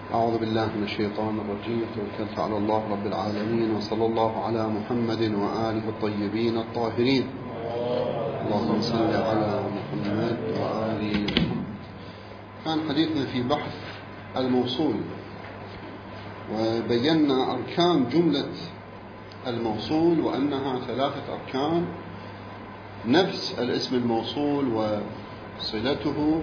أعوذ بالله من الشيطان الرجيم. توكلت على الله رب العالمين، وصلى الله على محمد وآله الطيبين الطاهرين. اللهم صل على محمد وآل محمد. كان حديثنا في بحث الموصول، وبينا أركان جملة الموصول وأنها 3 أركان: نفس الاسم الموصول وصلته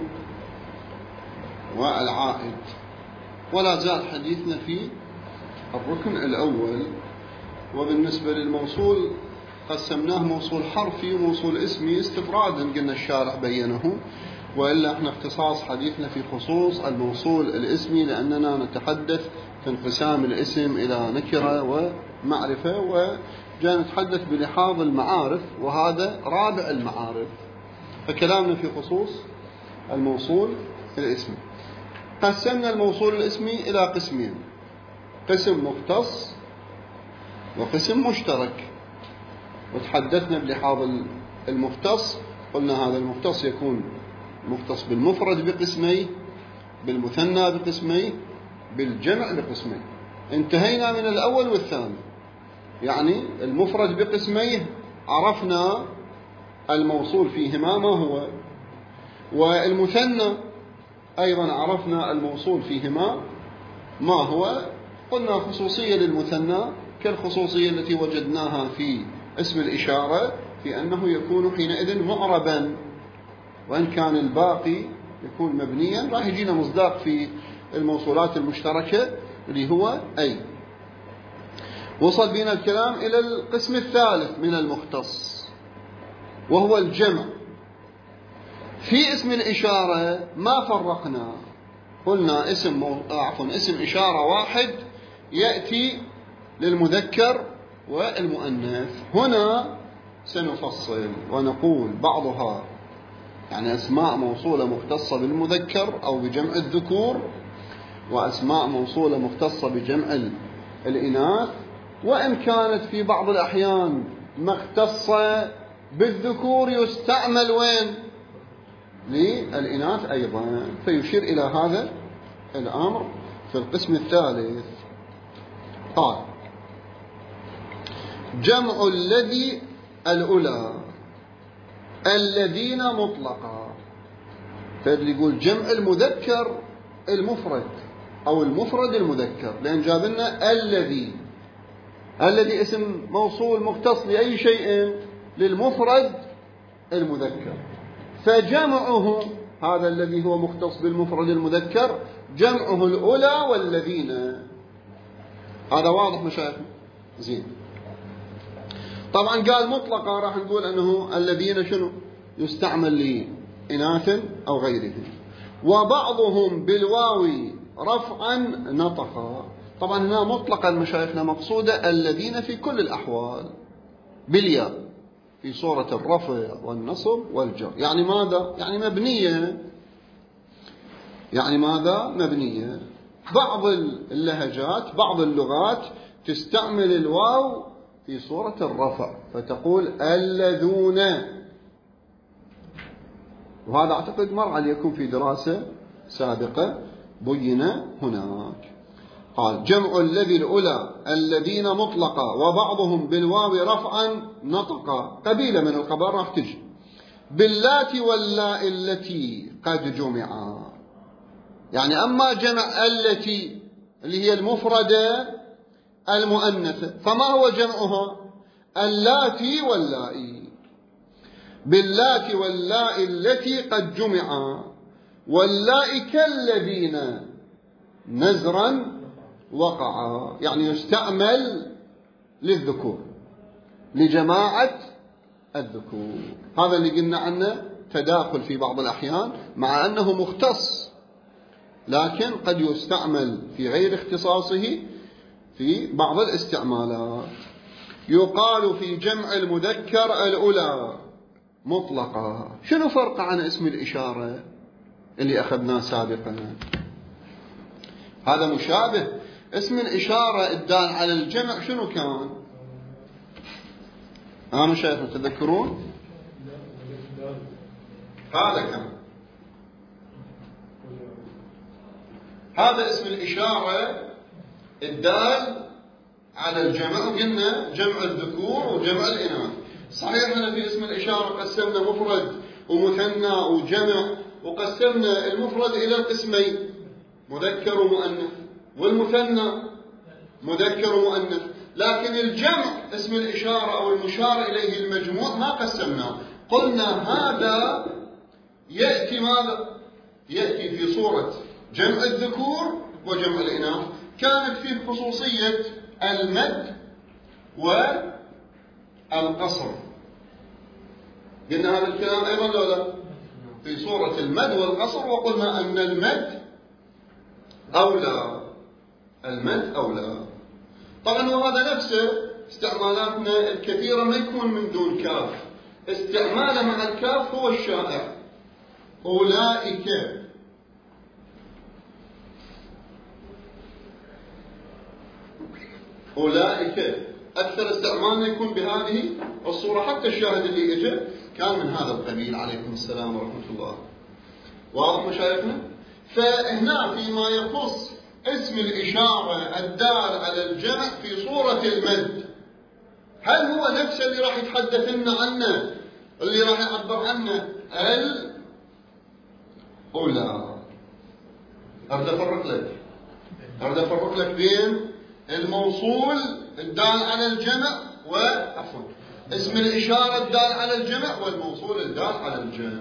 والعائد. ولا زال حديثنا في الركن الأول. وبالنسبة للموصول قسمناه موصول حرفي وموصول اسمي استفرادا، قلنا الشارح بينه، وإلا احنا اختصاص حديثنا في خصوص الموصول الاسمي، لأننا نتحدث في انقسام الاسم إلى نكرة ومعرفة، وجاء نتحدث بلحاظ المعارف، وهذا رابع المعارف. فكلامنا في خصوص الموصول الاسمي. قسمنا الموصول الاسمي إلى قسمين: قسم مختص وقسم مشترك. وتحدثنا بلحاظ المختص، قلنا هذا المختص يكون مختص بالمفرد بقسميه، بالمثنى بقسميه، بالجمع بقسميه. انتهينا من الأول والثاني، يعني المفرد بقسميه عرفنا الموصول فيهما ما هو، والمثنى أيضا عرفنا الموصول فيهما ما هو. قلنا خصوصية للمثنى كالخصوصية التي وجدناها في اسم الإشارة، في أنه يكون حينئذ معربا، وإن كان الباقي يكون مبنيا. راح يجينا مصداق في الموصولات المشتركة اللي هو أي. وصل بنا الكلام إلى القسم الثالث من المختص، وهو الجمع. في اسم الإشارة ما فرقنا، قلنا اسم إشارة واحد يأتي للمذكر والمؤنث. هنا سنفصل ونقول بعضها يعني أسماء موصولة مختصة بالمذكر أو بجمع الذكور، وأسماء موصولة مختصة بجمع الإناث، وإن كانت في بعض الأحيان مختصة بالذكور يستعمل وين؟ للإناث أيضا. فيشير إلى هذا الأمر في القسم الثالث. قال: جمع الذي الأولى الذين مطلقا. فاللي يقول جمع المذكر المفرد أو المفرد المذكر، لأن جاب لنا الذي اسم موصول مختص بأي شيء؟ للمفرد المذكر. فجمعه هذا الذي هو مختص بالمفرد المذكر جمعه الأولى والذين. هذا واضح مشايخنا؟ زين. طبعا قال مطلقة، راح نقول أنه الذين شنو يستعمل لإناث أو غيرهم. وبعضهم بالواو رفعا نطقا. طبعا هنا مطلقا مشايخنا مقصودة الذين في كل الأحوال بالياء في صورة الرفع والنصب والجر. يعني ماذا؟ يعني مبنية. يعني ماذا؟ مبنية. بعض اللهجات بعض اللغات تستعمل الواو في صورة الرفع، فتقول الذون، وهذا أعتقد مر عليكم في دراسة سابقة بين هناك. قال: جمع الذي الأولى الذين مطلقا، وبعضهم بالواو رفعا نطقا. قبيلة من القبائل راح تجي. باللات واللاء التي قد جمعا. يعني أما جمع التي اللي هي المفردة المؤنثة، فما هو جمعها؟ اللاتي واللائي. باللات واللاء التي قد جمعا، واللاء كالذين نزرا وقعا. يعني يستعمل للذكور، لجماعة الذكور. هذا اللي قلنا عنه تداخل في بعض الأحيان، مع أنه مختص لكن قد يستعمل في غير اختصاصه في بعض الاستعمالات. يقال في جمع المذكر الأولى مطلقة. شنو فرق عن اسم الإشارة اللي أخذناه سابقا؟ هذا مشابه. اسم الإشارة الدال على الجمع شنو كان؟ مشايخ تذكرون؟ هذا كان هذا اسم الإشارة الدال على الجمع، وقلنا جمع الذكور وجمع الإناث. صحيح أن في اسم الإشارة قسمنا مفرد ومثنى وجمع، وقسمنا المفرد إلى قسمين، مذكر ومؤنث، والمثنى مذكر ومؤنث. لكن الجمع اسم الإشارة أو المشار إليه المجموع ما قسمناه. قلنا هذا يأتي ماذا؟ يأتي في صورة جمع الذكور وجمع الإناث. كانت فيه خصوصية المد والقصر، قلنا هذا الكلام أيضا لولا في صورة المد والقصر، وقلنا أن المد أولى، المد أولى. طبعا وهذا نفسه استعمالاتنا الكثيرة ما يكون من دون كاف، استعماله مع الكاف هو الشائع. أولئك، أولئك أكثر استعمالنا يكون بهذه الصورة. حتى الشاهد اللي إجا كان من هذا القبيل. عليكم السلام ورحمة الله. واضح مشايخنا؟ فهنا فيما يخص اسم الإشارة الدال على الجمع في صورة المد، هل هو نفس اللي راح يتحدث لنا عنه، اللي راح يعبر عنه الأولى؟ أريد أفرق لك بين الموصول الدال على الجمع اسم الإشارة الدال على الجمع والموصول الدال على الجمع.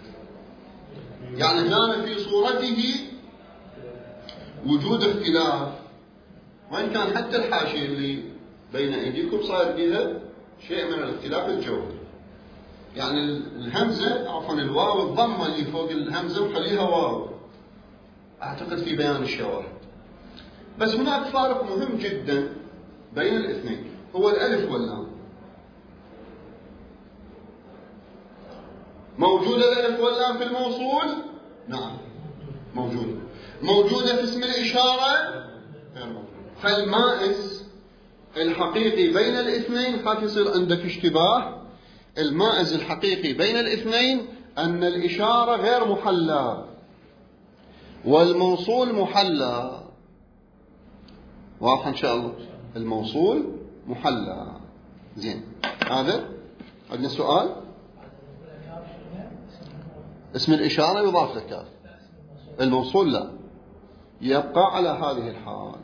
يعني كان في صورته وجود اختلاف، وإن كان حتى الحاشية اللي بين أيديكم صار بها شيء من الاختلاف الجوهري. يعني الهمزة عفوا الواو الضمة اللي فوق الهمزة وخليها واو، أعتقد في بيان الشواهد. بس هناك فارق مهم جدا بين الاثنين، هو الألف واللام. موجودة الألف واللام في الموصول؟ نعم موجودة. موجودة في اسم الإشارة؟ غير موجودة. فالمائز الحقيقي بين الاثنين حتى يصير عندك اشتباه. المائز الحقيقي بين الاثنين أن الإشارة غير محلى والموصول محلى. واضح إن شاء الله؟ الموصول محلى. زين، هذا عندنا سؤال. اسم الإشارة يضاف لك، الموصول لا، يبقى على هذه الحال.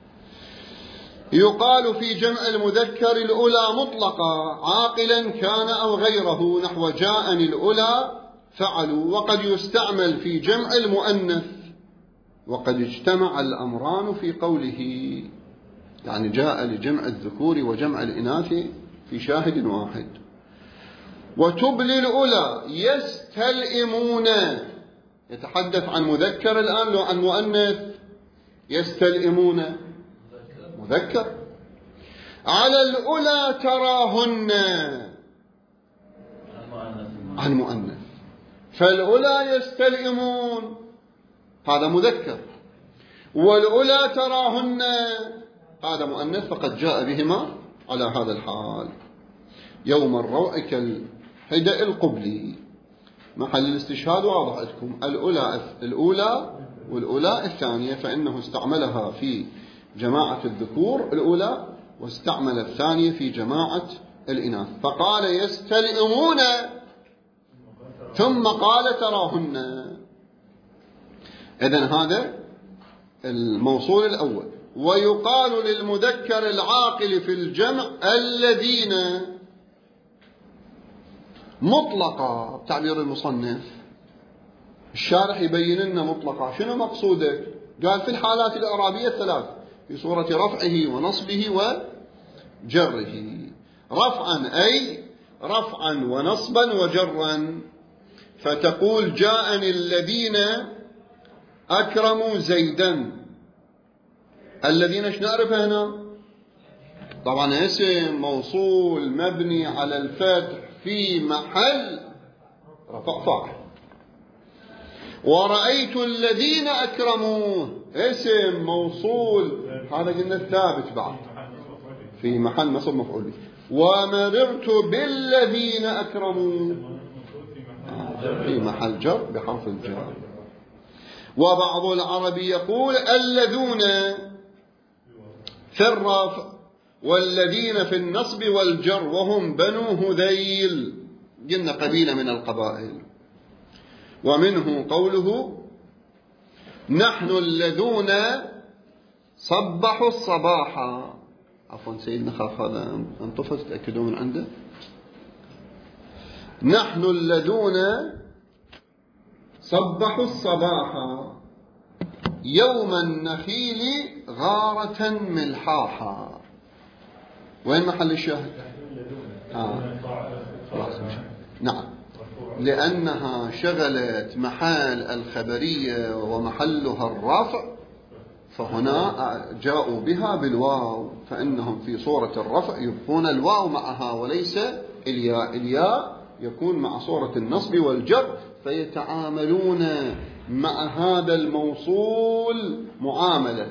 يقال في جمع المذكر الأولى مطلقة عاقلا كان أو غيره، نحو جاءني الأولى فعلوا. وقد يستعمل في جمع المؤنث، وقد اجتمع الأمران في قوله، يعني جاء لجمع الذكور وجمع الإناث في شاهد واحد. وتبلي الأولى يستلئمون، يتحدث عن مذكر الآن لو عن مؤنث. يستلئمون مذكر. على الأولى تراهن عن مؤنث، فالأولى يستلئمون هذا مذكر، والأولى تراهن هذا مؤنث، فقد جاء بهما على هذا الحال. يوم الروع كالهدأ القبلي. محل الاستشهاد واضح عندكم، الأولى والأولى الثانية، فإنه استعملها في جماعة الذكور الأولى، واستعمل الثانية في جماعة الإناث. فقال يستلئمون ثم قال تراهن. إذن هذا الموصول الأول. ويقال للمذكر العاقل في الجمع الذين مطلقة، بتعبير المصنف. الشارح يبين لنا مطلقة شنو مقصوده. قال في الحالات الإعرابية الثلاث، في صورة رفعه ونصبه وجره. رفعا أي رفعا ونصبا وجرا، فتقول جاءني الذين أكرموا زيدا. الذين ايش نعرف هنا؟ طبعا اسم موصول مبني على الفتح في محل رفع فاعل. ورأيت الذين أكرموا اسم موصول، هذا قلنا الثابت بعد في محل نصب مفعول به. ومررت بالذين أكرموا في محل جر بحرف الجر. وبعض العرب يقول اللذون في الرفع والذين في النصب والجر وهم بنو هذيل، قلنا قبيلة من القبائل. ومنه قوله نحن الذون صبحوا الصباح. عفوا سيدنا خاف هذا انطفى تتأكدوا من عنده. نحن الذون صبحوا الصباح يوم النخيل غارة ملحاحا. وين محل الشاهد؟ نعم، لأنها شغلت محل الخبرية ومحلها الرفع، فهنا جاءوا بها بالواو، فإنهم في صورة الرفع يبقون الواو معها وليس الياء. الياء يكون مع صورة النصب والجر، فيتعاملون مع هذا الموصول معاملة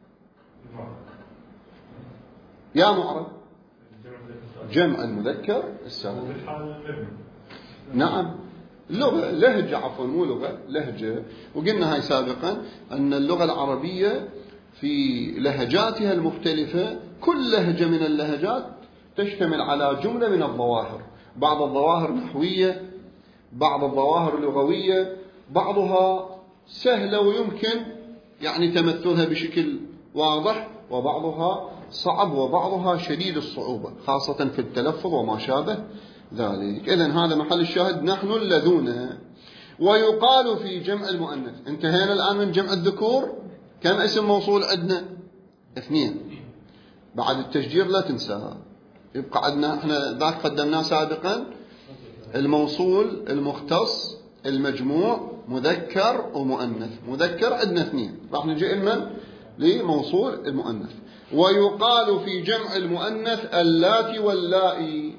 يا معرب جمع المذكر السالم. نعم، لغة لهجة، عفوا مو لغة، لهجة. وقلنا هاي سابقا أن اللغة العربية في لهجاتها المختلفة كل لهجة من اللهجات تشتمل على جملة من الظواهر، بعض الظواهر نحوية، بعض الظواهر لغوية، بعضها سهلة ويمكن يعني تمثلها بشكل واضح، وبعضها صعب وبعضها شديد الصعوبة خاصة في التلفظ وما شابه ذلك. إذن هذا محل الشاهد نحن الذون. ويقال في جمع المؤنث. انتهينا الآن من جمع الذكور. كم اسم موصول عندنا؟ 2. بعد التشجير لا تنسى، يبقى عندنا احنا ذاك قدمناه سابقا الموصول المختص المجموع مذكر ومؤنث. مذكر عندنا 2، راح نجي لمن؟ لموصول المؤنث. ويقال في جمع المؤنث اللاتي واللائي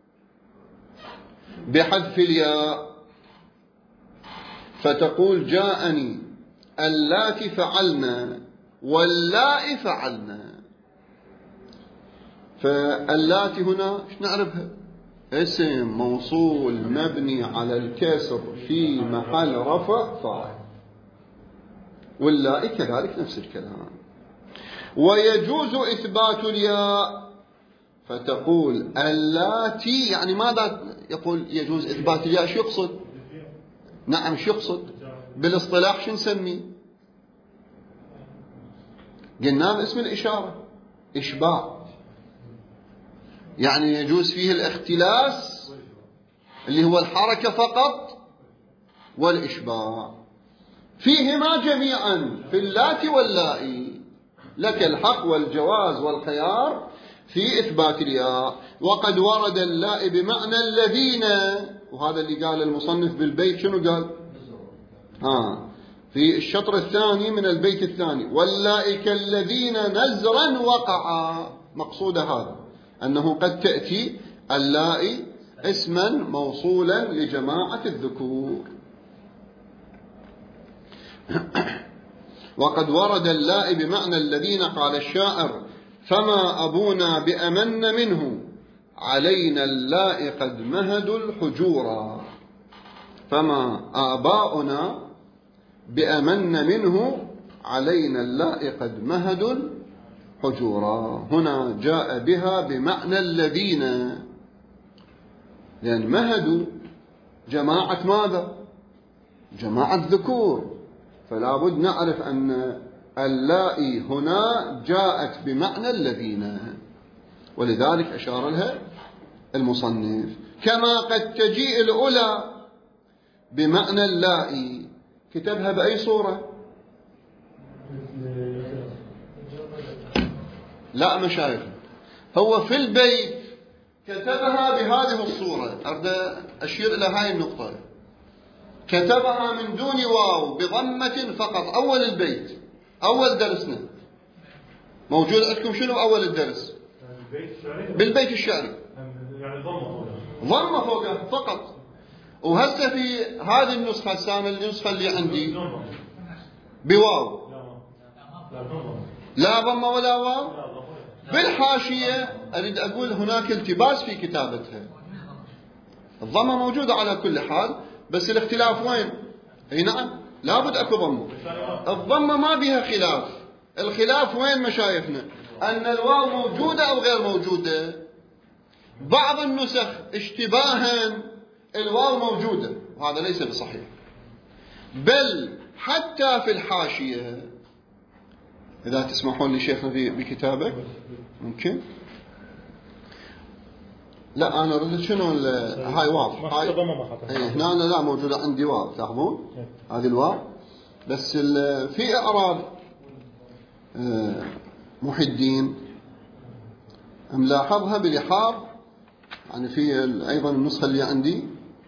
بحذف الياء، فتقول جاءني اللاتي فعلنا واللائي فعلنا. فاللاتي هنا ايش نعرفها؟ اسم موصول مبني على الكسر في محل رفع فاعل، واللائي كذلك نفس الكلام. ويجوز إثبات الياء، فتقول اللاتي، يعني ماذا يقول يجوز إثبات الياء؟ شو يقصد؟ نعم شو يقصد؟ بالاصطلاح شو نسميه؟ قلنا اسم الإشارة إشباع، يعني يجوز فيه الاختلاس اللي هو الحركة فقط والإشباع، فيهما جميعا في اللاتي واللائي لك الحق والجواز والخيار في إثبات الياء. وقد ورد اللائي بمعنى الذين، وهذا اللي قال المصنف بالبيت. شنو قال؟ في الشطر الثاني من البيت الثاني واللائي كالذين نزرا وقعا. مقصود هذا أنه قد تأتي اللائي اسما موصولا لجماعة الذكور. وقد ورد اللائي بمعنى الذين، قال الشاعر فما أبونا بأمن منه علينا اللائي قد مهدوا الحجورا. فما آباؤنا بأمن منه علينا اللائي قد مهدوا الحجورا. هنا جاء بها بمعنى الذين، لأن مهدوا جماعة ماذا؟ جماعة ذكور، فلا بد نعرف أن اللائي هنا جاءت بمعنى الذين، ولذلك أشار لها المصنف. كما قد تجيء الأولى بمعنى اللائي، كتبها بأي صورة؟ لا مشايخ، هو في البيت كتبها بهذه الصورة. أريد أشير إلى هاي النقطة. كتبها من دون واو بضمة فقط. أول البيت، أول درسنا موجود عندكم شنو أول الدرس؟ بالبيت الشعري يعني ضمة فوقها فقط. وهسه في هذه النسخة السامة، النسخة اللي عندي بواو، لا ضمة ولا واو. بالحاشية أريد أقول هناك التباس في كتابتها. الضمة موجودة على كل حال، بس الاختلاف وين؟ اي نعم، لابد أكو ضمة. الضمة ما بها خلاف. الخلاف وين مشايخنا؟ أن الواو موجودة أو غير موجودة. بعض النسخ اشتباها الواو موجودة، وهذا ليس بصحيح. بل حتى في الحاشية، إذا تسمحون لي شيخنا بكتابك ممكن. لا أنا ردت شنو هاي واضح. هاي هنا أنا لا موجودة عندي واو، تلاحظون هذه الواو. بس في إعراب محي الدين ملاحظها بلحاظ، يعني في أيضا النسخة اللي عندي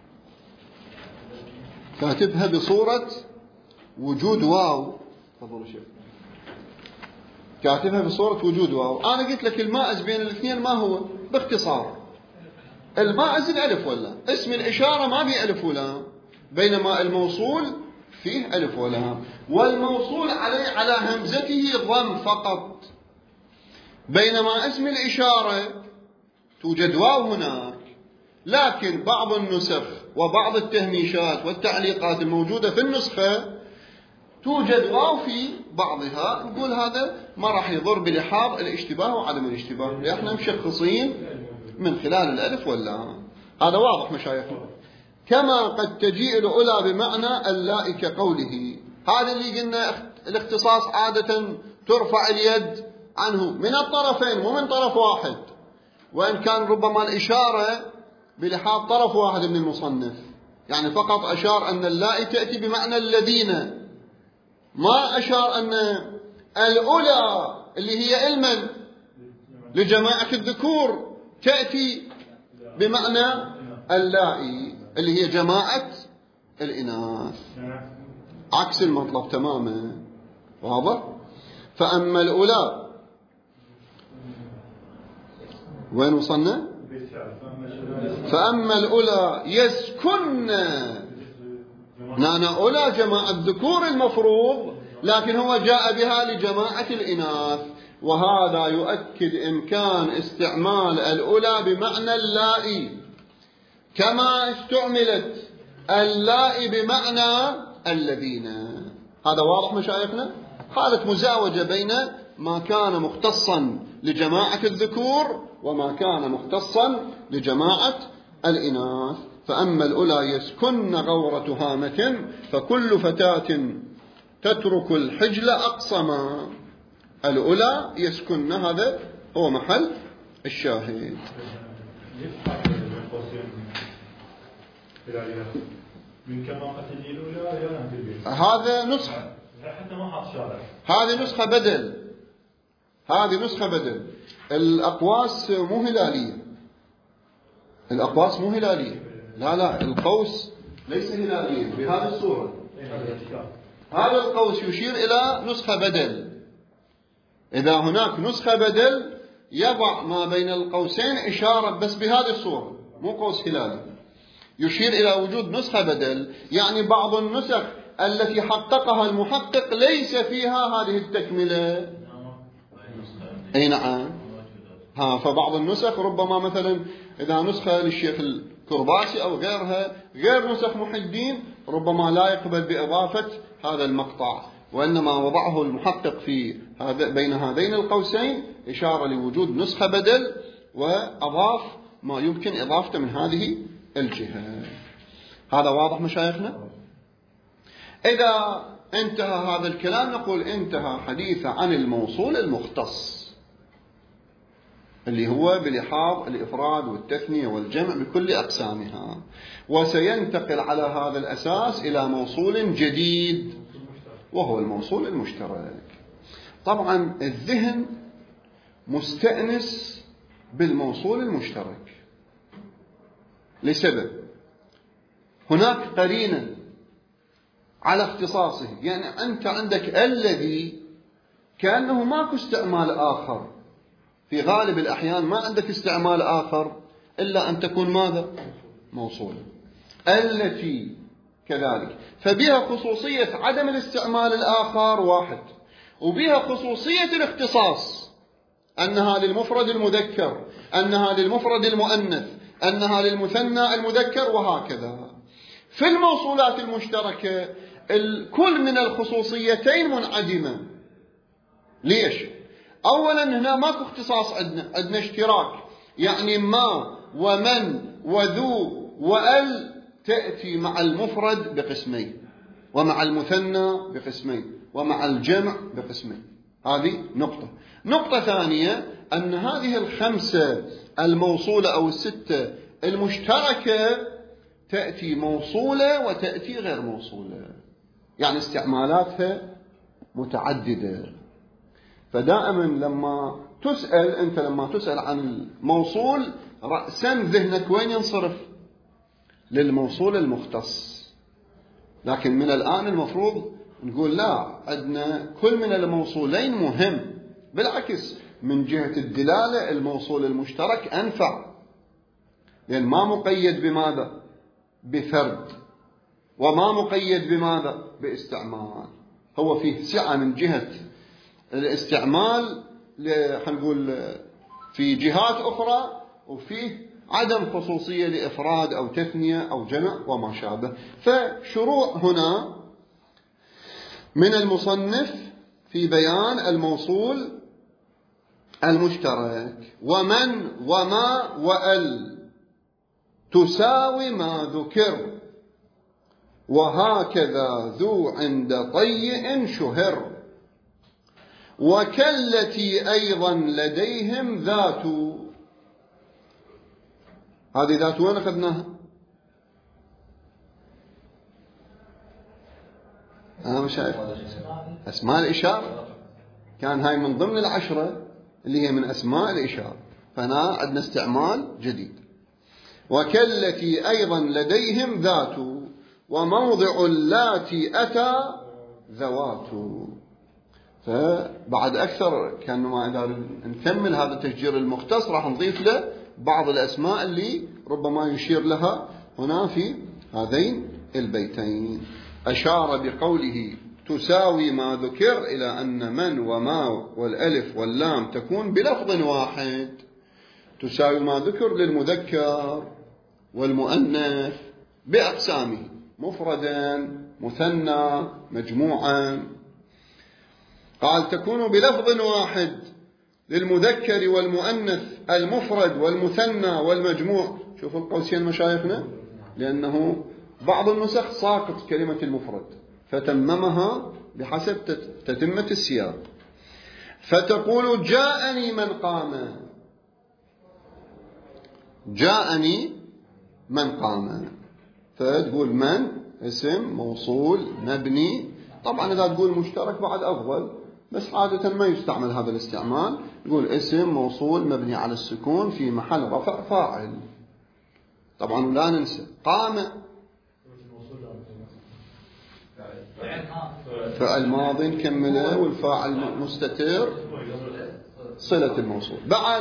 كاتبها بصورة وجود واو. تفضلوا شيخ. كاتبها بصورة وجود واو. أنا قلت لك المائز بين الاثنين ما هو؟ باختصار المائز الألف ولا اسم الإشارة ما بيه ألف ولا، بينما الموصول فيه ألف ولا، والموصول على همزته ضم فقط، بينما اسم الإشارة توجد واو هناك. لكن بعض النسخ وبعض التهميشات والتعليقات الموجودة في النسخة توجد واو في بعضها، نقول هذا ما راح يضر بلحاظ الاشتباه وعدم الاشتباه، احنا مشخصين من خلال الألف واللام. هذا واضح مشايخنا. كما قد تجيء الأولى بمعنى اللاء كقوله. هذا اللي قلنا الاختصاص عادة ترفع اليد عنه من الطرفين مو من طرف واحد، وإن كان ربما الإشارة بلحاظ طرف واحد من المصنف، يعني فقط أشار أن اللاء تأتي بمعنى الذين، ما أشار أن الأولى اللي هي علما لجماعة الذكور تأتي بمعنى اللائي اللي هي جماعة الإناث، عكس المطلب تماما. واضح؟ فأما الأولى وين وصلنا؟ فأما الأولى يسكن، نانا أولى جماعة الذكور المفروض، لكن هو جاء بها لجماعة الإناث، وهذا يؤكد إمكان استعمال الأولى بمعنى اللائي، كما استعملت اللائي بمعنى الذين. هذا واضح مشايخنا؟ حالة مزاوجة بين ما كان مختصا لجماعة الذكور وما كان مختصا لجماعة الإناث. فأما الأولى يسكن غورة هامة، فكل فتاة تترك الحجل أقصما. الأولى يسكن، هذا هو محل الشاهد. هذا نسخة، هذه نسخة بدل، هذه نسخة بدل. الأقواس مو هلالية، الأقواس مو هلالية، لا القوس ليس هلاليا بهذه الصورة. هذا القوس يشير إلى نسخة بدل. إذا هناك نسخة بدل يضع ما بين القوسين إشارة بس بهذه الصورة، مو قوس هلالي، يشير إلى وجود نسخة بدل. يعني بعض النسخ التي حققها المحقق ليس فيها هذه التكملة. أي نعم. فبعض النسخ ربما مثلا إذا نسخة للشيخ الكرباسي أو غيرها غير نسخ محي الدين ربما لا يقبل بإضافة هذا المقطع، وإنما وضعه المحقق في بين هذين القوسين إشارة لوجود نسخة بدل، وأضاف ما يمكن إضافته من هذه الجهة. هذا واضح مشايخنا؟ إذا انتهى هذا الكلام نقول انتهى حديث عن الموصول المختص اللي هو بلحاظ الإفراد والتثنية والجمع بكل أقسامها، وسينتقل على هذا الأساس إلى موصول جديد وهو الموصول المشترك. طبعا الذهن مستأنس بالموصول المشترك لسبب، هناك قرينة على اختصاصه. يعني أنت عندك الذي كأنه ماكو استعمال آخر، في غالب الأحيان ما عندك استعمال آخر إلا أن تكون ماذا؟ موصولا. التي كذلك، فبها خصوصية عدم الاستعمال الآخر واحد، وبها خصوصية الاختصاص، أنها للمفرد المذكر، أنها للمفرد المؤنث، أنها للمثنى المذكر، وهكذا. في الموصولات المشتركة الكل من الخصوصيتين منعدمة. ليش؟ أولا هنا ماكو اختصاص، عندنا اشتراك، يعني ما ومن وذو وأل تأتي مع المفرد بقسمين، ومع المثنى بقسمين، ومع الجمع بقسمين. هذه نقطة. نقطة ثانية أن هذه الخمسة الموصولة أو الستة المشتركة تأتي موصولة وتأتي غير موصولة، يعني استعمالاتها متعددة. فدائما لما تسأل أنت، لما تسأل عن الموصول رأسا ذهنك وين ينصرف؟ للموصول المختص. لكن من الآن المفروض نقول لا، عندنا كل من الموصولين مهم. بالعكس، من جهة الدلالة الموصول المشترك أنفع، لأن ما مقيد بماذا؟ بفرد، وما مقيد بماذا؟ باستعمال. هو فيه سعة من جهة الاستعمال نقول في جهات أخرى، وفيه عدم خصوصية لإفراد أو تثنية أو جمع وما شابه. فشروع هنا من المصنف في بيان الموصول المشترك. ومن وما وأل تساوي ما ذكر، وهكذا ذو عند طيء شهر، وكالتي أيضا لديهم ذات. هذه ذات وين أخذناها؟ أنا مش عارف. أسماء الإشارة كان هاي من ضمن العشرة اللي هي من أسماء الإشارة، فهنا عندنا استعمال جديد. وكالتي أيضا لديهم ذات، وموضع اللاتي أتى ذوات. فبعد أكثر كان ما إذا نكمل هذا التشجير المختص راح نضيف له بعض الأسماء اللي ربما يشير لها هنا في هذين البيتين. أشار بقوله تساوي ما ذكر إلى أن من وما والألف واللام تكون بلفظ واحد. تساوي ما ذكر للمذكر والمؤنث بأقسامه، مفردا مثنى مجموعا. قال تكون بلفظ واحد للمذكر والمؤنث المفرد والمثنى والمجموع. شوفوا القوسين مشايخنا، لأنه بعض النسخ ساقط كلمة المفرد فتممها بحسب تتمة السياق. فتقول جاءني من قام، جاءني من قام. فتقول من اسم موصول مبني. طبعا إذا تقول مشترك بعد أفضل، بس عادة ما يستعمل هذا الاستعمال. يقول اسم موصول مبني على السكون في محل رفع فاعل. طبعا لا ننسى قام فعل ماضي نكمله، والفاعل مستتر صلة الموصول. بعد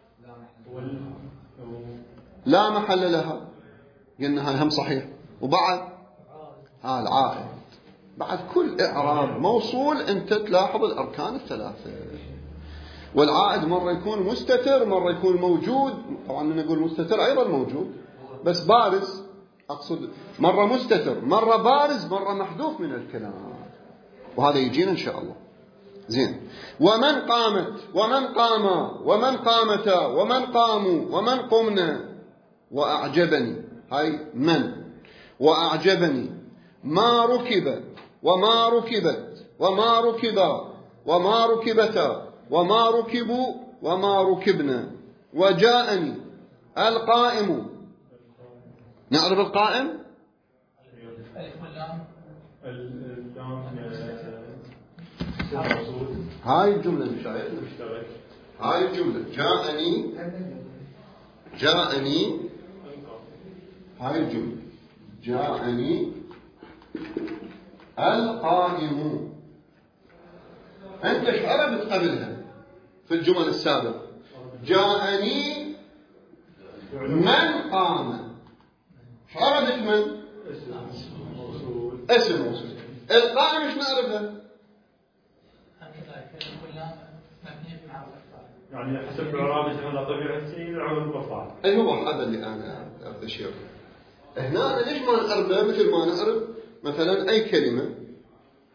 لا محل لها، قلنا هاي هم صحيح. وبعد العائد. بعد كل إعراب موصول أنت تلاحظ الأركان الثلاثة. والعائد مرة يكون مستتر، مرة يكون موجود. طبعا نقول مستتر أيضا موجود بس بارز، أقصد مرة مستتر مرة بارز مرة محذوف من الكلام، وهذا يجينا إن شاء الله. زين. ومن قامت ومن قام ومن قامتا ومن قاموا ومن قمنا. وأعجبني هاي من. وأعجبني ما ركب وما ركبت وما ركبا وما ركبتا وما ركبوا وما ركبنا. وجاءني القائم. نعرف القائم؟ هاي الجملة مشترك. هاي الجملة جاءني هاي الجملة جاءني القائم. أنت ايش عرفت قبلها في الجمل السابقة؟ جاءني من قام. ايش عرفت من؟ اسم موصول. القائم ايش نعرفها؟ يعني حسب إعرابه على طبيعته العمل بالفعل. أي هو هذا اللي أنا أشير. هنا ليش ما نعرفه مثل ما نعرف مثلا أي كلمة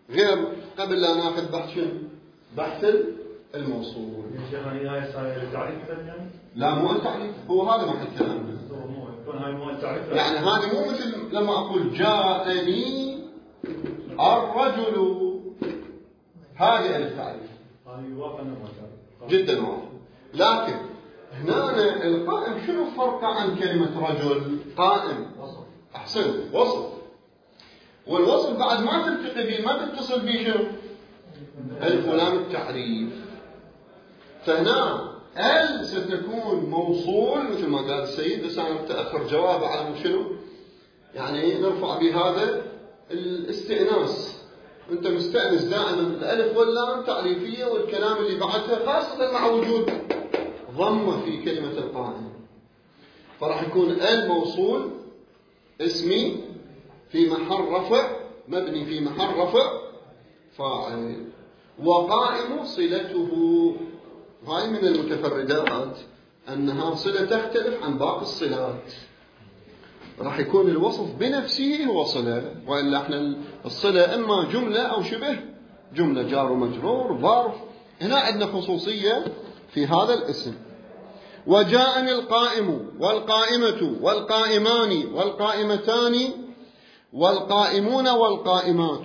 غير قبل لا ناخذ بحث شنو؟ بحث الموصول. يا شيخ هاي صاير التعريف يعني؟ لا مو التعريف، هو هذا محل كلامنا. هاي مو التعريف يعني هذا مو مثل لما أقول جاءني الرجل، هذه التعريف. هاي واضح انه ما جدا واضح. لكن هنا القائم شنو فرقه عن كلمة رجل؟ قائم وصف. أحسن، وصف. والوصف بعد ما تلتقي به، ما تتصل به شنو؟ الفلام التعريف. فهنا ال ستكون موصول مثل ما قال السيد، بس أنا متأخر جوابه على شنو؟ يعني نرفع بهذا الاستئناس. أنت مستأنس دائما الألف واللام تعريفية، والكلام اللي بعدها خاصة مع وجود ضمة في كلمة القائم، فراح يكون الموصول اسمي في محل رفع، مبني في محل رفع فاعل، وقائم صلته. هاي من المتفردات أنها صلة تختلف عن باقي الصلات. راح يكون الوصف بنفسه هو صلة، وإلا احنا الصلة إما جملة أو شبه جملة، جار ومجرور، ظرف. هنا عندنا خصوصية في هذا الاسم. وجاءني القائم والقائمة والقائمان والقائمتان والقائمون والقائمات.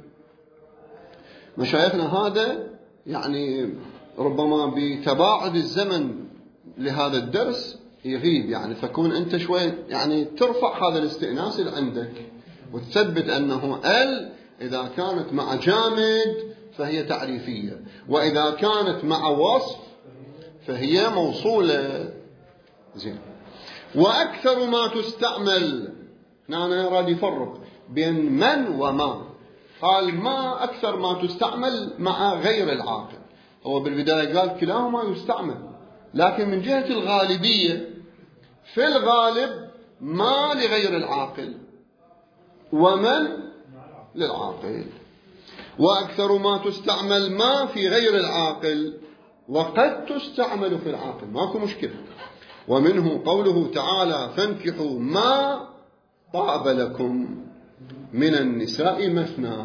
مشايخنا هذا يعني ربما بتباعد الزمن لهذا الدرس يغيب، يعني فكون أنت شوي يعني ترفع هذا الاستئناس اللي عندك، وتثبت أنه ال إذا كانت مع جامد فهي تعريفية، وإذا كانت مع وصف فهي موصولة. زين. وأكثر ما تستعمل، هنا يراد يفرق بين من وما. قال ما أكثر ما تستعمل مع غير العاقل. هو بالبداية قال كلاهما يستعمل، لكن من جهة الغالبية في الغالب ما لغير العاقل ومن للعاقل. وأكثر ما تستعمل ما في غير العاقل، وقد تستعمل في العاقل، ماكو مشكلة. ومنه قوله تعالى فانكحوا ما طاب لكم من النساء مثنى.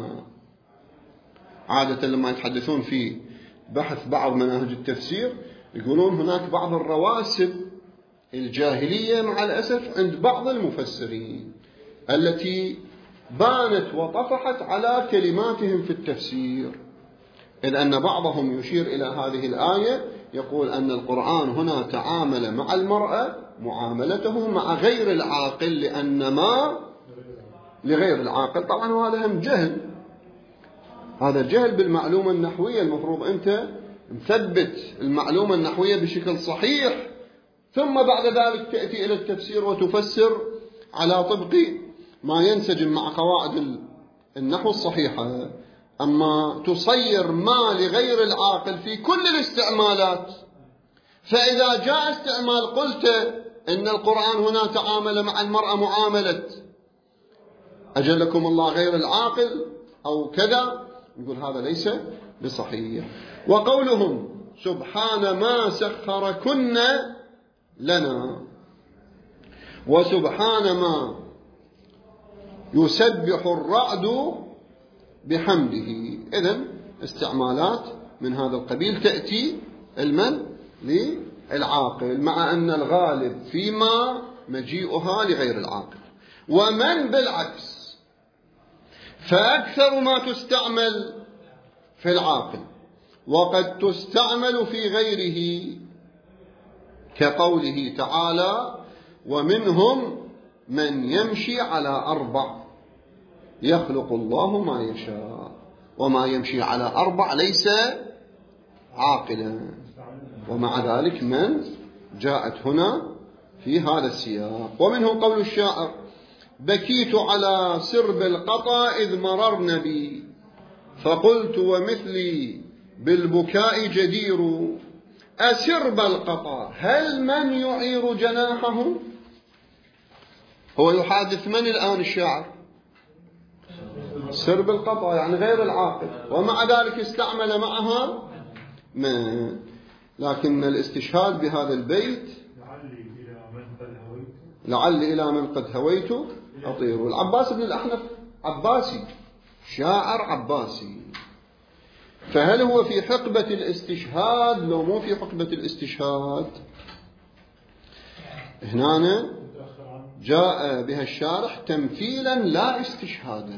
عادة لما يتحدثون في بحث بعض مناهج التفسير يقولون هناك بعض الرواسب الجاهلية مع الأسف عند بعض المفسرين التي بانت وطفحت على كلماتهم في التفسير، إذ أن بعضهم يشير إلى هذه الآية يقول أن القرآن هنا تعامل مع المرأة معاملته مع غير العاقل، لأن ما لغير العاقل. طبعا وهذا هم جهل، هذا جهل بالمعلومة النحوية. المفروض أنت مثبت المعلومة النحوية بشكل صحيح، ثم بعد ذلك تأتي إلى التفسير وتفسر على طبق ما ينسجم مع قواعد النحو الصحيحة. أما تصير ما لغير العاقل في كل الاستعمالات، فإذا جاء استعمال قلت إن القرآن هنا تعامل مع المرأة معاملة أجلكم الله غير العاقل أو كذا، يقول هذا ليس بصحيح. وقولهم سبحان ما سخركن لنا، وسبحان ما يسبح الرعد بحمده. إذن استعمالات من هذا القبيل تأتي المن للعاقل، مع أن الغالب فيما مجيئها لغير العاقل. ومن بالعكس فأكثر ما تستعمل في العاقل، وقد تستعمل في غيره، كقوله تعالى ومنهم من يمشي على 4 يخلق الله ما يشاء. وما يمشي على 4 ليس عاقلا، ومع ذلك من جاءت هنا في هذا السياق. ومنه قول الشاعر بكيت على سرب القطا إذ مررن بي، فقلت ومثلي بالبكاء جدير، أسرب القطا هل من يعير جناحه. هو يحادث من الآن الشاعر؟ سرب القطا يعني غير العاقل، ومع ذلك استعمل معها من. لكن الاستشهاد بهذا البيت لعلي إلى من قد هويت أطير. العباس بن الأحنف عباسي، شاعر عباسي، فهل هو في حقبة الاستشهاد لو مو في حقبة الاستشهاد؟ هنا جاء بها الشارح تمثيلا لا استشهادا.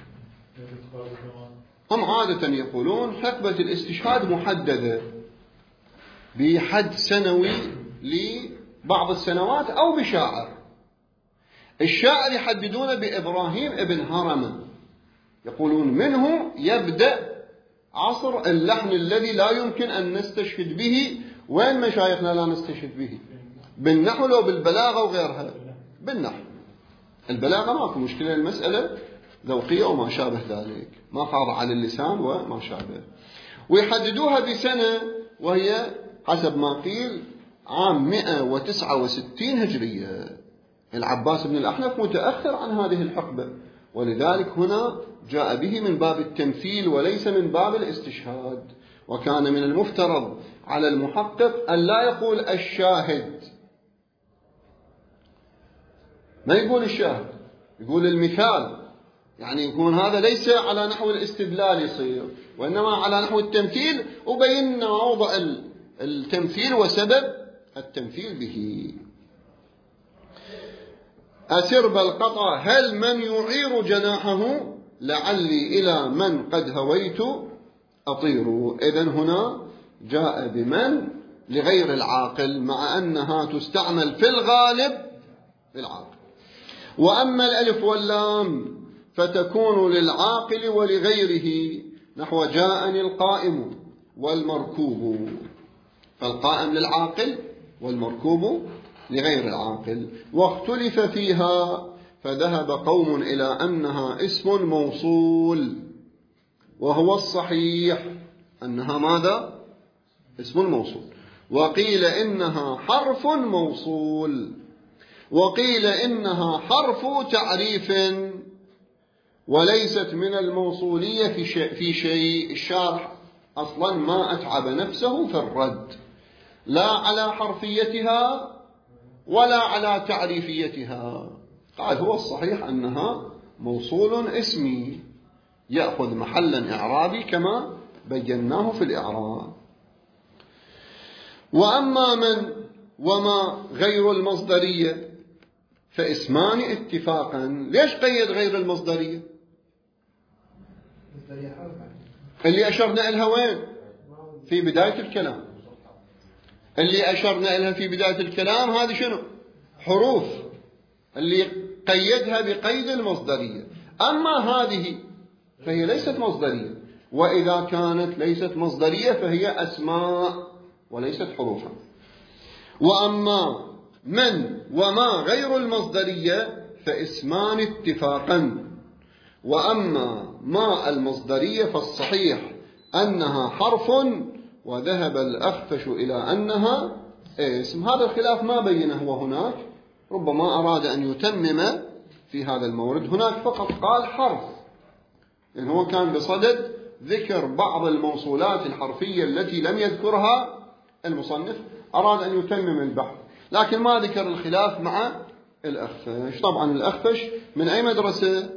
هم عادة يقولون حقبة الاستشهاد محددة بحد سنوي لبعض السنوات أو بشاعر. الشاعر يحددون بإبراهيم ابن هرمة، يقولون منه يبدأ عصر اللحن الذي لا يمكن أن نستشهد به. وين مشايخنا لا نستشهد به؟ بالنحو لو بالبلاغة وغيرها؟ بالنحو. البلاغة ماكو مشكلة، المسألة ذوقية وما شابه ذلك، ما خاضع على اللسان وما شابه. ويحددوها بسنة، وهي حسب ما قيل عام 169 هجرية. العباس بن الأحنف متأخر عن هذه الحقبة، ولذلك هنا جاء به من باب التمثيل وليس من باب الاستشهاد. وكان من المفترض على المحقق أن لا يقول الشاهد، ما يقول الشاهد، يقول المثال. يعني يكون هذا ليس على نحو الاستدلال يصير، وإنما على نحو التمثيل، وبينا موضع التمثيل وسبب التمثيل به. أسرب القطع هل من يعير جناحه لعلي إلى من قد هويت أطير. إذن هنا جاء بمن لغير العاقل، مع أنها تستعمل في الغالب للعاقل. وأما الألف واللام فتكون للعاقل ولغيره، نحو جاءني القائم والمركوب. فالقائم للعاقل والمركوب لغير العاقل. واختلف فيها، فذهب قوم إلى أنها اسم موصول، وهو الصحيح أنها ماذا؟ اسم موصول. وقيل إنها حرف موصول، وقيل إنها حرف تعريف وليست من الموصولية في شيء. الشارح أصلا ما أتعب نفسه في الرد لا على حرفيتها ولا على تعريفيتها، قال هو الصحيح أنها موصول اسمي يأخذ محلا إعرابي كما بيناه في الإعراب. وأما من وما غير المصدرية فاسمان اتفاقا. ليش قيد غير المصدرية؟ اللي أشرنا إلها وين؟ في بداية الكلام. اللي أشرنا إلها في بداية الكلام هذه شنو؟ حروف اللي قيدها بقيد المصدرية. أما هذه فهي ليست مصدرية، وإذا كانت ليست مصدرية فهي أسماء وليست حروفا. وأما من وما غير المصدرية فاسمان اتفاقا. وأما ما المصدرية فالصحيح أنها حرف، وذهب الأخفش إلى أنها اسم. هذا الخلاف ما بينه هو هناك، ربما أراد أن يتمم في هذا المورد. هناك فقط قال حرف، لأنه هو كان بصدد ذكر بعض الموصولات الحرفية التي لم يذكرها المصنف، أراد أن يتمم البحث، لكن ما ذكر الخلاف مع الأخفش. طبعا الأخفش من أي مدرسة؟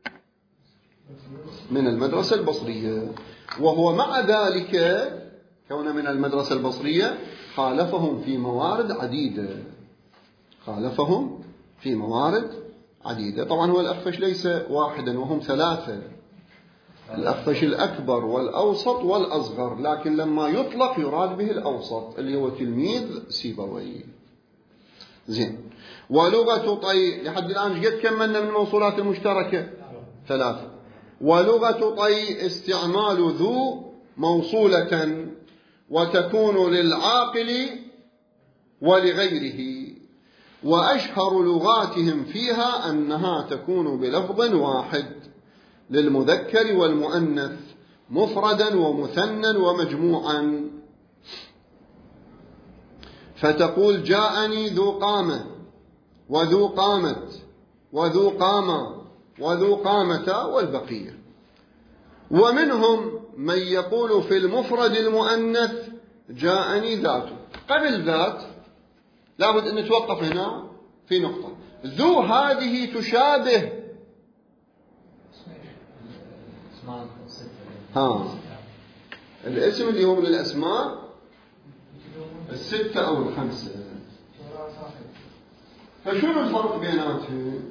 من المدرسة البصرية، وهو مع ذلك كون من المدرسة البصرية خالفهم في موارد عديدة، خالفهم في موارد عديدة. طبعا هو الأخفش ليس واحدا، وهم ثلاثة: الأخفش الأكبر والأوسط والأصغر، لكن لما يطلق يراد به الأوسط اللي هو تلميذ سيبويه. زين. ولغة طي لحد الآن قد كملنا من الموصولات المشتركة؟ ثلاثة. ولغة طي استعمال ذو موصولة، وتكون للعاقل ولغيره. وأشهر لغاتهم فيها أنها تكون بلفظ واحد للمذكر والمؤنث، مفردا ومثنى ومجموعا. فتقول جاءني ذو قامة وذو قامت وذو قامة وذو قامة والبقية. ومنهم من يقول في المفرد المؤنث جاءني ذات. قبل ذات لابد أن نتوقف هنا في نقطة. ذو هذه تشابه الاسم اللي هو من الأسماء الستة أو الخمسة. فشنو الفرق بيناتهم؟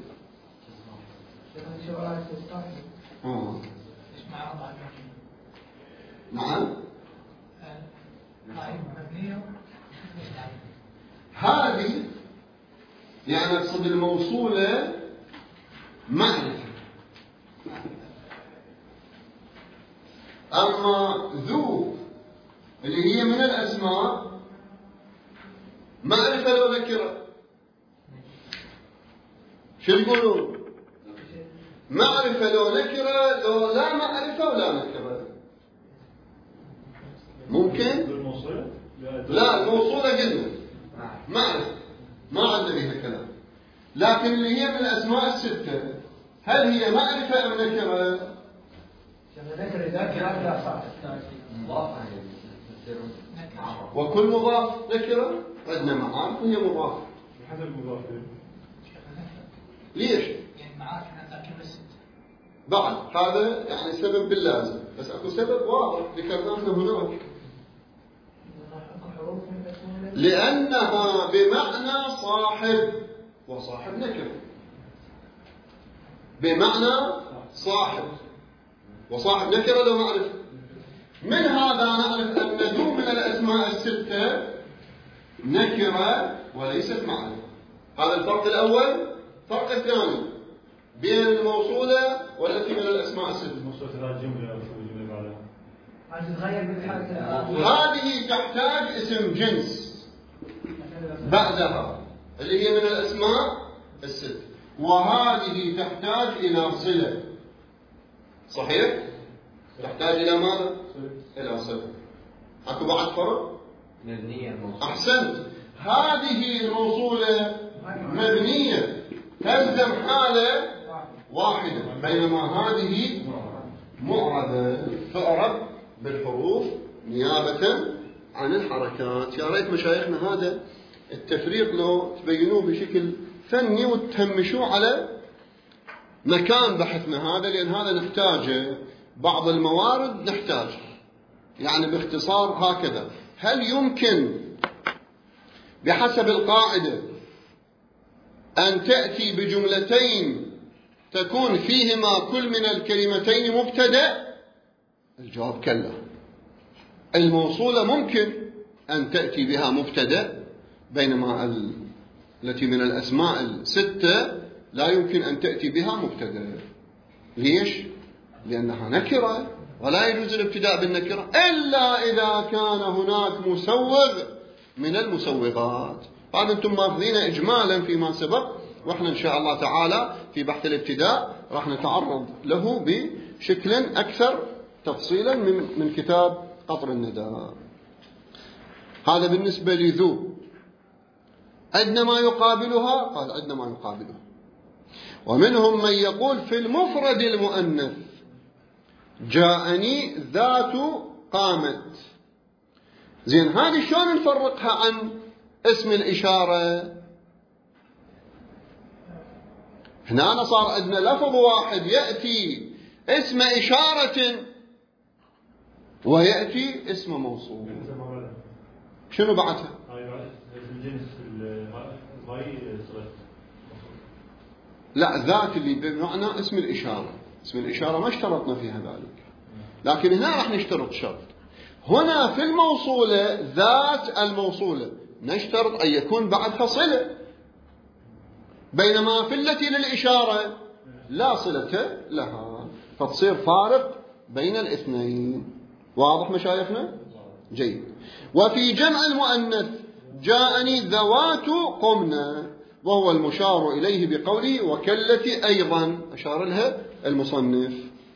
نعم. هذه يعني أقصد الموصولة معرفة، أما ذو اللي هي من الأسماء معرفة لو نكرة. شو يقولون؟ معرفة لو نكرة، لو لا معرفة ولا نكرة. ممكن؟ لا، الموصولة قلنا معرفة ما عندنا بها كلام، لكن اللي هي من الأسماء الستة هل هي معرفة أم نكرة؟ وكل مضاف نكرة عندنا معارف وهي مضاف. حسب المضاف ليش؟ بعد هذا يعني سبب باللازم، بس اكو سبب واضح ذكرناه هناك، لأنها بمعنى صاحب، وصاحب نكرة، بمعنى صاحب وصاحب نكرة لو معرفة. من هذا نعرف أن ذو من الأسماء الستة نكرة وليست معرفة. هذا الفرق الأول. الفرق الثاني بين الموصولة والتي من الأسماء الستة. هذه تحتاج اسم جنس بعدها اللي هي من الأسماء الستة، وهذه تحتاج إلى صلة. صحيح؟ تحتاج إلى ماذا؟ إلى صلة. أكو بعد فرق؟ أحسنت. هذه الموصولة مبنية تلزم حالة واحدة، بينما هذه معربة تعرب بالحروف نيابة عن الحركات. يا ريت مشايخنا هذا التفريق لو تبينوه بشكل فني وتهمشوه على مكان بحثنا هذا، لأن هذا نحتاجه. بعض الموارد نحتاج يعني باختصار هكذا: هل يمكن بحسب القاعدة أن تأتي بجملتين تكون فيهما كل من الكلمتين مبتدأ؟ الجواب كلا. الموصولة ممكن أن تأتي بها مبتدأ، بينما التي من الأسماء الستة لا يمكن أن تأتي بها مبتدأ. ليش؟ لأنها نكرة ولا يجوز الابتداء بالنكرة إلا إذا كان هناك مسوغ من المسوغات. هذا أنتم ماخذين إجمالا فيما سبق، وإحنا إن شاء الله تعالى في بحث الابتداء راح نتعرض له بشكل أكثر تفصيلا من كتاب قطر النداء. هذا بالنسبة لذو. عندنا ما يقابلها؟ قال عندنا ما يقابلها. ومنهم من يقول في المفرد المؤنث: جاءني ذات قامت. زين، هذه شلون نفرقها عن اسم الإشارة؟ هنا صار عندنا لفظ واحد يأتي اسم إشارة ويأتي اسم موصول. شنو بعدها؟ لا، ذات اللي بمعنى اسم الإشارة. اسم الإشارة ما اشترطنا فيها ذلك، لكن هنا راح نشترط شرط. هنا في الموصولة ذات الموصولة نشترط أن يكون بعدها صلة، بينما في التي للإشارة لا صلة لها، فتصير فارق بين الاثنين. واضح مشايخنا؟ جيد. وفي جمع المؤنث: جاءني ذوات قمنا، وهو المشار إليه بقوله وكالتي أيضا أشار لها المصنف.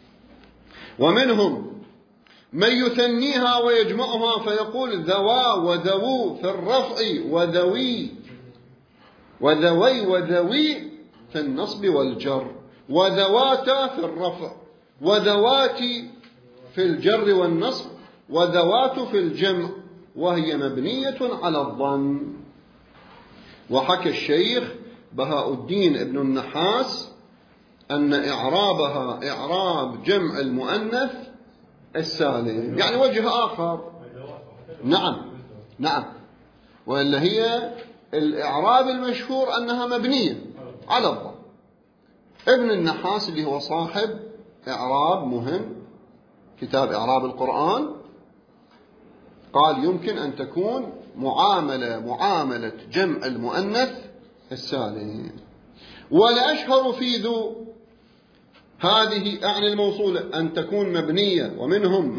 ومنهم من يثنيها ويجمعها فيقول ذوا وذوو في الرفع، وذوي وذوي في النصب والجر، وذواتا في الرفع، وذواتي في الجر والنصب، وذوات في الجمع، وهي مبنية على الضم. وحكى الشيخ بهاء الدين ابن النحاس أن إعرابها إعراب جمع المؤنث السالم، يعني وجه آخر. نعم، وإلا هي الإعراب المشهور أنها مبنية على الضم. ابن النحاس اللي هو صاحب إعراب مهم، كتاب إعراب القرآن، قال يمكن أن تكون معاملة جمع المؤنث السالم. والأشهر في ذو هذه أعني الموصولة أن تكون مبنية، ومنهم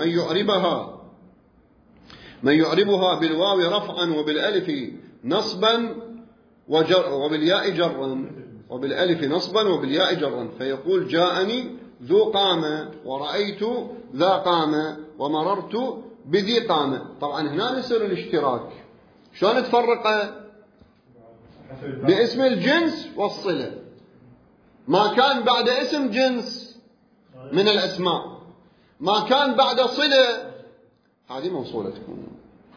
من يعربها بالواو رفعا وبالألف نصبا وبالياء جرا، وبالألف نصبا وبالياء جرا، فيقول جاءني ذو قامة، ورأيت ذا قامة، ومررت بذي قامة. طبعا هنا يصير الاشتراك، شلون تفرقه؟ باسم الجنس والصلة. ما كان بعد اسم جنس من الأسماء، ما كان بعد صلة، هذه موصولة تكون.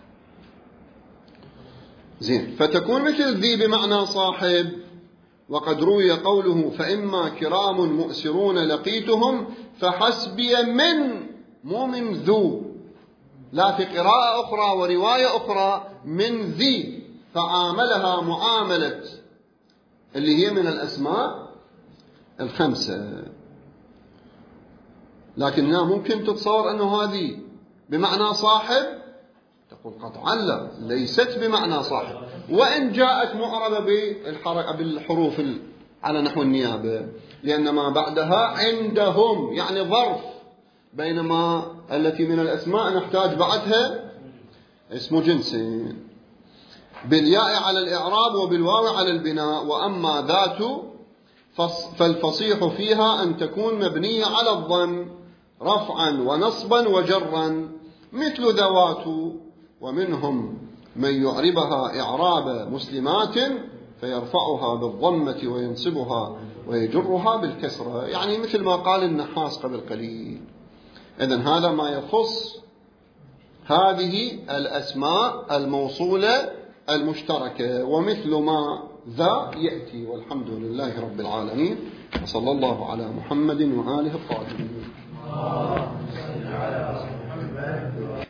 زين، فتكون مثل ذي بمعنى صاحب. وقد روي قوله فإما كرام مؤسرون لقيتهم فحسبي من، مو من ذو، لا، في قراءة أخرى ورواية أخرى من ذي، فعاملها معاملة اللي هي من الأسماء الخمسة. لكن هنا ممكن تتصور أنه هذه بمعنى صاحب، تقول قطعا لا، ليست بمعنى صاحب، وإن جاءت معربة بالحروف على نحو النيابة، لأن ما بعدها عندهم يعني ظرف، بينما التي من الأسماء نحتاج بعدها اسم جنس. بالياء على الإعراب وبالواو على البناء. وأما ذات فالفصيح فيها أن تكون مبنية على الضم رفعا ونصبا وجرا، مثل ذوات. ومنهم من يعربها إعراب مسلمات فيرفعها بالضمة وينصبها ويجرها بالكسرة، يعني مثل ما قال النحاس قبل قليل. إذن هذا ما يخص هذه الأسماء الموصولة المشتركة، ومثل ما ذا يأتي. والحمد لله رب العالمين، وصلى الله على محمد وآله الطاهرين.